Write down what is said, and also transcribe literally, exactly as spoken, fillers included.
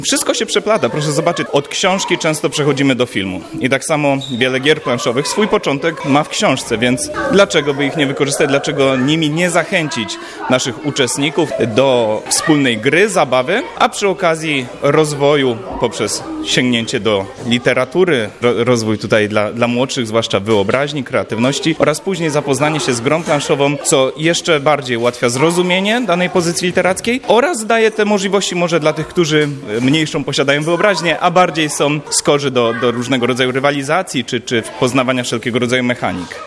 Wszystko się przeplata, proszę zobaczyć. Od książki często przechodzimy do filmu. I tak samo wiele gier planszowych swój początek ma w książce, więc dlaczego by ich nie wykorzystać, dlaczego nimi nie zachęcić naszych uczestników do wspólnej gry, zabawy, a przy okazji rozwoju poprzez sięgnięcie do literatury, ro- rozwój tutaj dla, dla młodszych, zwłaszcza wyobraźni, kreatywności oraz później zapoznanie się z grą planszową, co jeszcze bardziej ułatwia zrozumienie danej pozycji literackiej oraz daje te możliwości może dla tych, którzy mniejszą posiadają wyobraźnię, a bardziej są skorzy do, do różnego rodzaju rywalizacji czy, czy poznawania wszelkiego rodzaju mechanik.